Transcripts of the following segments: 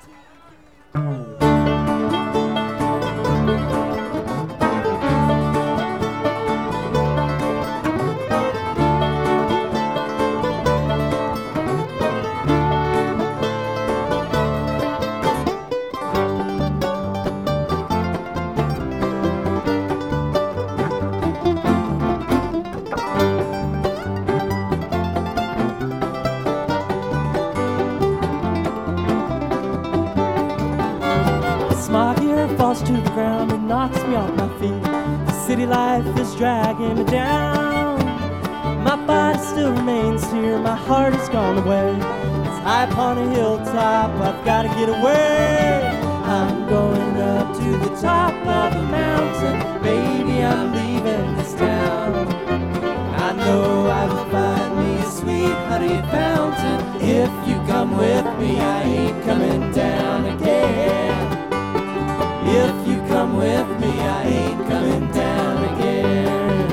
Smog here falls to the ground and knocks me off my feet. The city life is dragging me down. My body still remains here, my heart has gone away. It's high upon a hilltop, I've got to get away. I'm going up to the top of a mountain, baby, I'm leaving this town. I know I will find me a sweet honey fountain. If you come with me, I ain't coming down again. If you come with me, I ain't coming down again.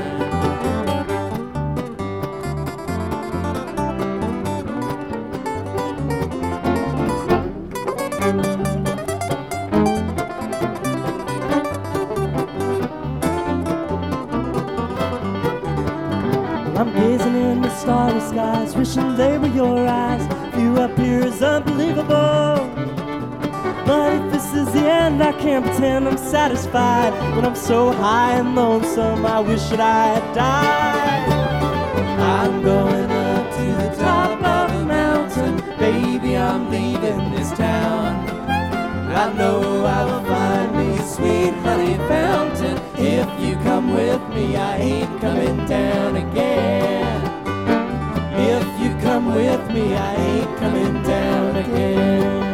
I'm gazing in the starry skies, wishing they were your eyes. View up here is unbelievable, but if this is the end, I can't pretend I'm satisfied. When I'm so high and lonesome, I wish that I had died. I'm going up to the top of a mountain, baby, I'm leaving this town. I know I will find me a sweet honey fountain. If you come with me, I ain't coming down again. If you come with me, I ain't coming down again.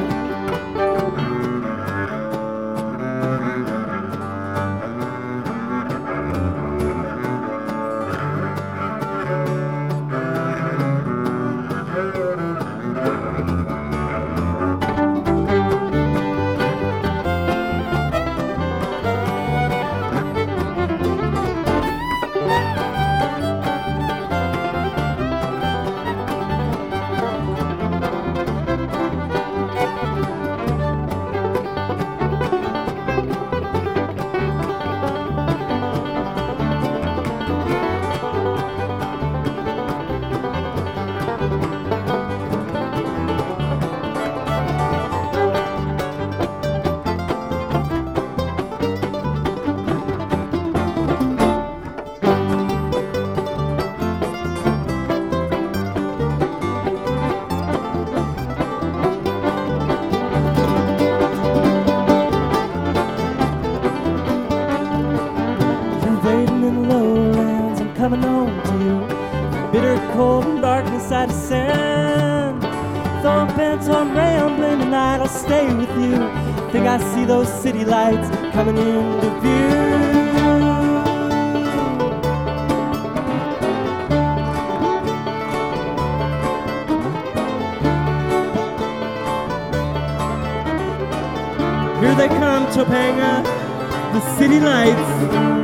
Coming home to you, bitter cold and darkness I descend. Though I'm bent on rambling tonight, I'll stay with you. Think I see those city lights coming into view. Here they come, Topanga, the city lights.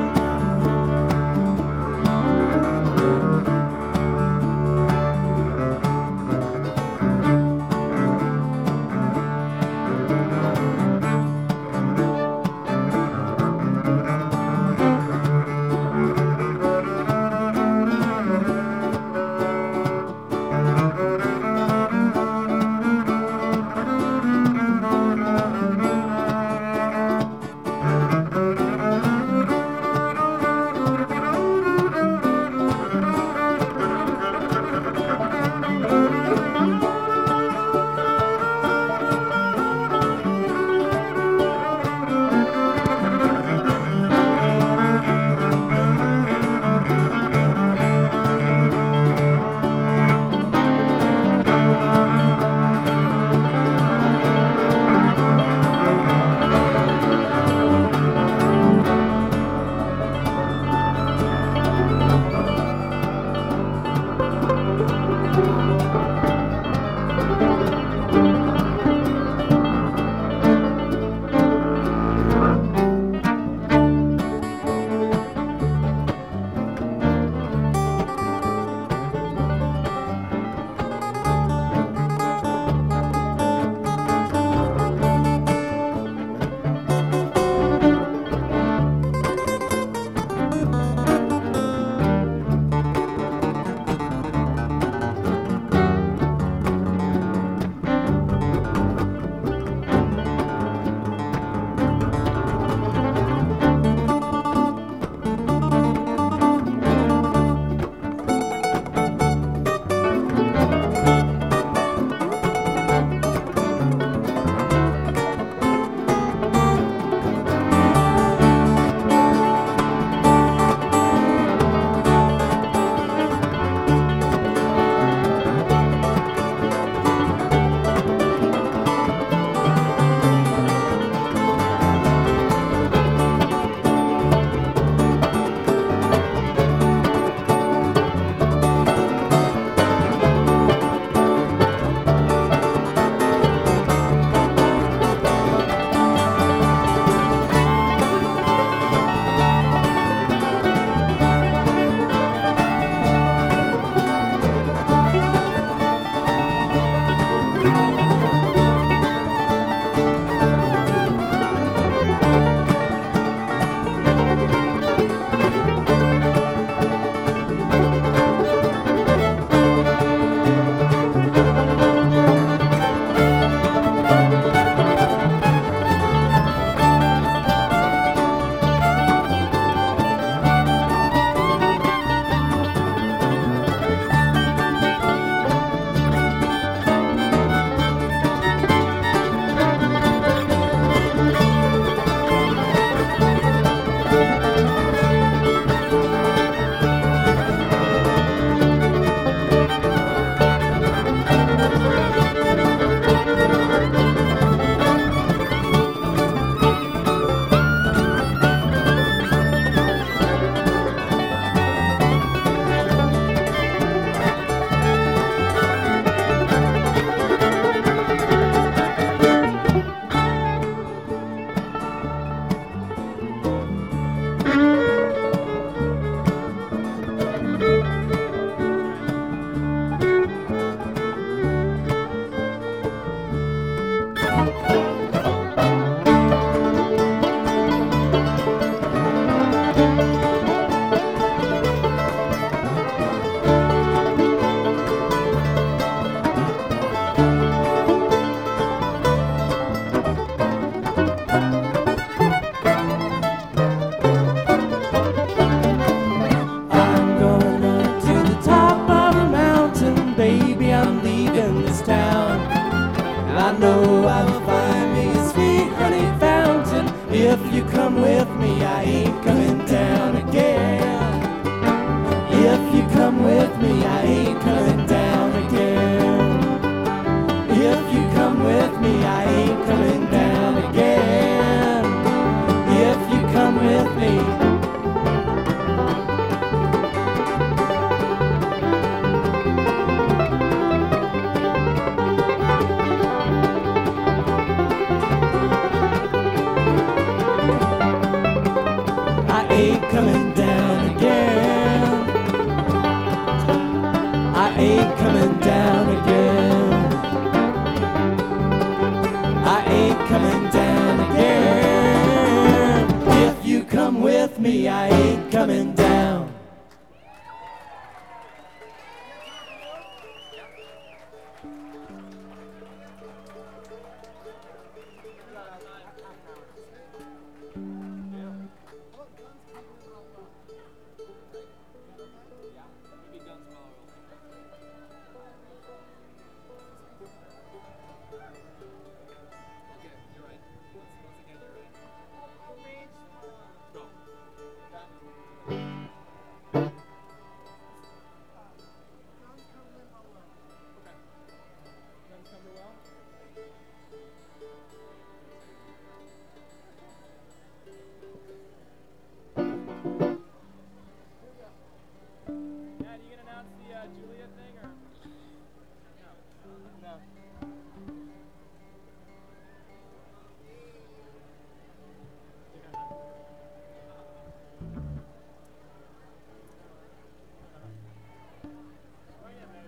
know I will find me a sweet honey fountain. If you come with me, I ain't coming down again. If you come with me, I ain't coming down again. If you come with me, I ain't coming down again. If you come with me. Ain't coming down again. I ain't coming down again. I ain't coming down.